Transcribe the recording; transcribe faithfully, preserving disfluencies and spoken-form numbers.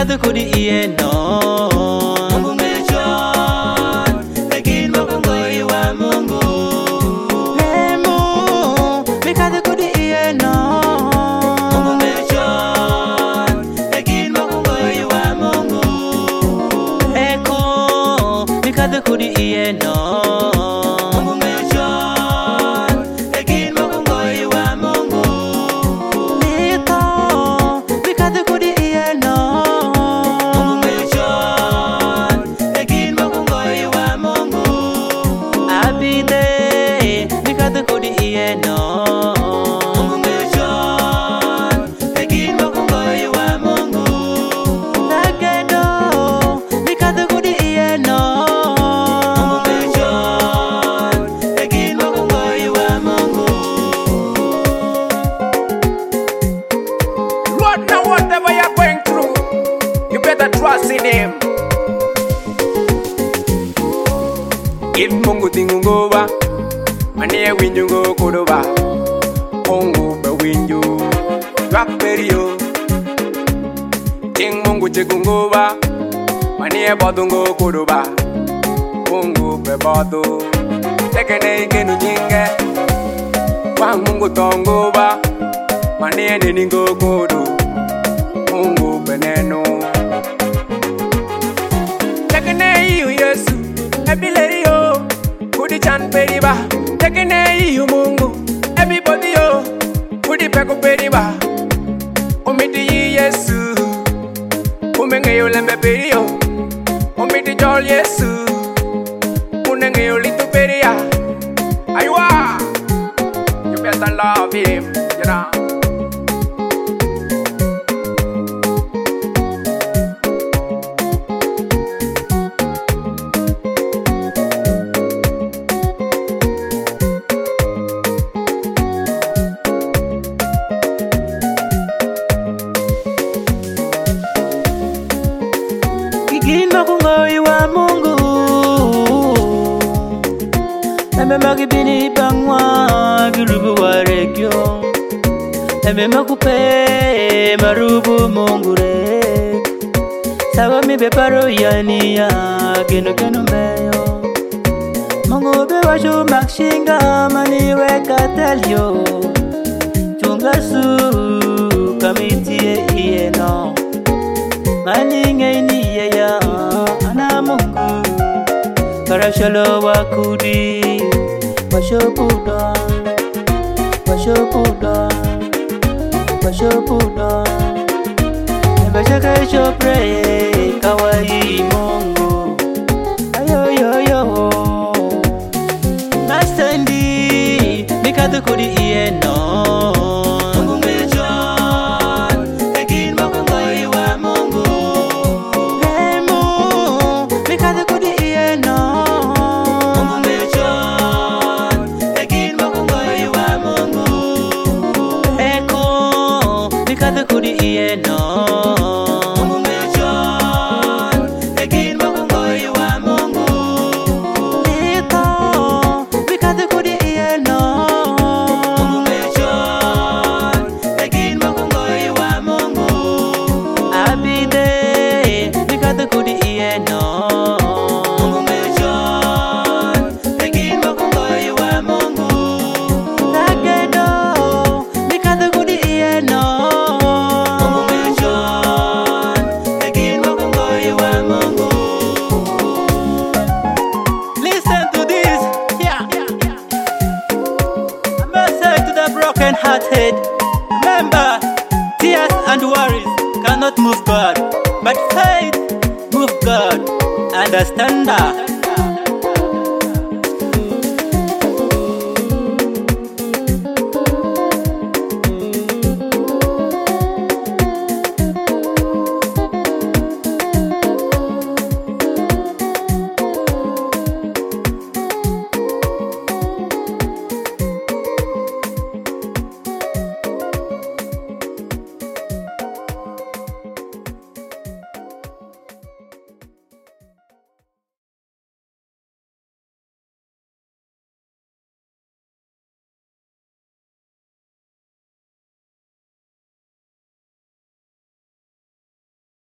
mikado kudi iye no. Mungu mechon, lekin mokongo iwa Mungu. Nemu, mikado kudi iye no. Mungu mechon, lekin mokongo iwa Mungu. Eko, mikado kudi iye no. Mungu mechon, lekin mokongo iwa Mungu. Nito, mikado kudi iye no. Mungu mechon, lekin mokongo iwa Mungu. Abide, mikado kudi iye no. Mungu mechon, lekin mokongo iwa Mungu. Nagedo, mikado kudi iye no. Mungu mechon, lekin mokongo iwa Mungu. Lord, now whatever you're going through, you better trust in Him. Give Mungu tingungoba, manie winjungo kodoba. Mungu be winju, yak perio. King Mungu chikungoba, manie bodungo kodoba. Mungu be bodu, tekene ikenu jinge. Wang Mungu tongoba, manie neningo kodo. Mungu beneno. Tekene iyu Yesu, ebileri yo. Kudi chan periba, tekene iyu Mungu. Everybody yo, kudi peko periba. Umiti yi Yesu, umenge yo lembe peri yo. Umiti jol Yesu, unenge yo litu peria. Aywa, you better love Him, you know. Lekin mokongo iwa Mungu. Eme magibini bangwa girubu warekyo. Eme makupe marubu Mungu rek. Sawa mi beparo yani ya geno geno meyo. Mungu be washu makshinga mani weka telyo. Chunga su kamitie iye no. Mani ngaini ya ya ana Mungu. Karashalo wakudi washopuda washopuda washopuda nebashaka shopre kawaii Mungu. Ayo yo yo Nastandi mikado kudi iye no. Mungu mechon, lekin mokongo iwa Mungu. Nemu, mikado kudi iye no. Mungu mechon, lekin mokongo iwa Mungu. Eko, mikado kudi iye no. Mungu mechon, lekin mokongo iwa Mungu. Nito, mikado kudi iye no. Mungu mechon, lekin mokongo iwa Mungu. Abide, mikado kudi iye no. Mungu mechon, lekin mokongo iwa Mungu. Nagedo, mikado kudi iye no. Mungu mechon, lekin mokongo iwa Mungu. Listen to this, yeah. A message to the broken hearted. Remember, tears and worries cannot move God, but faith move God. Understand that.